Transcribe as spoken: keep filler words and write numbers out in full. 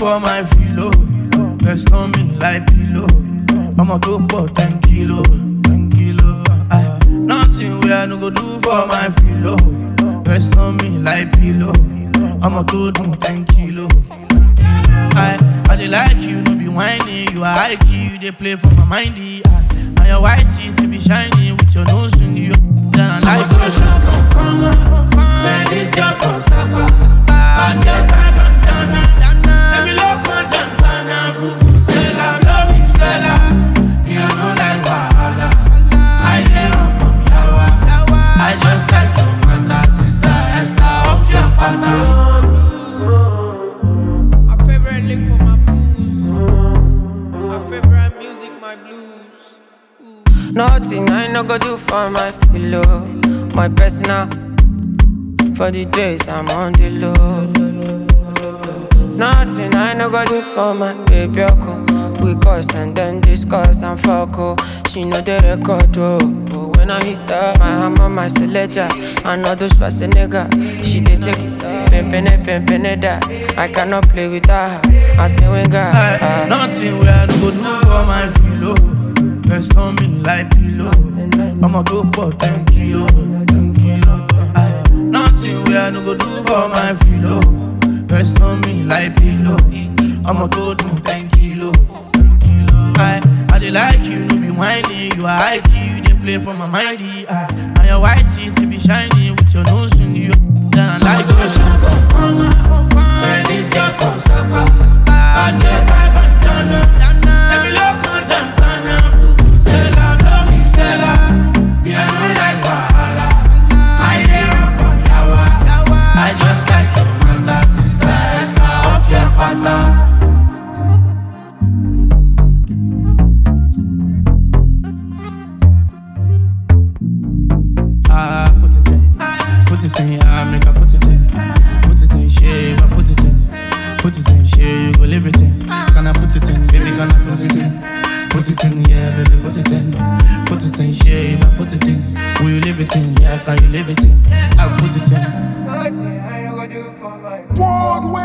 for my filo? Rest on me like pillow. I'ma go for ten kilo, ten kilo. Aye. Nothing where I no go do for my filo. Rest on me like pillow. I'ma go do ten kilo, ten kilo. I, I dey like you, no be whiny. You are high key, you dey play for my mindy. I, and your white teeth be shiny with your nose ring. You then I like you. Shut up, farmer. Man, this girl from Sapa. Bad girl type bandana. Let me look on them banana. Vuvuzela, love you, Stella. You know like Wahala. I dey run from Yawa. I just like your mother, sister Esther off your pattern. My favorite lick for my booze. My favorite music, my blues. Ooh. Nothing I no go do for my pillow. My personal. For the days I'm on the low. Nothing I no go do for my baby. We cuss and then discuss and fuck. Oh. She know the record. Oh. When I hit her, my hammer, my selector. I know those was a nigga. She did take pimpin' pimpin' that. I cannot play with her. I say when God. Uh, nothing where I no go do for my filo. Rest on me like pillow. I'ma go for ten kilo, ten kilo. Aye. Nothing where I no go do for my filo. Rest on me like pillow. I'ma go do ten kilo, ten kilo. Aye. I dey like you, no be whiny. You are high key, you dey play for my mindy. Aye. And your white teeth be shiny with your nose ring. You then I like you. Shut up, farmer. Man, this girl from Sapa. Bad girl type bandana. Let me look on them banana. Stella, love you, Stella. Me I know like Wahala. I dey run from Yawa. I just like your mother, sister Esther off your pattern. Ah, put it in, put it in, ah, make I put it in, put it in, shave, I put it in, put it in, shave, you go live it in. Can I put it in, baby, can I put it in? Put it in, yeah, baby, put it in, put it in, shave, I put it in. Will you live it in, yeah, can you live it in? I put it in. Nothing I no go do for my Broadway.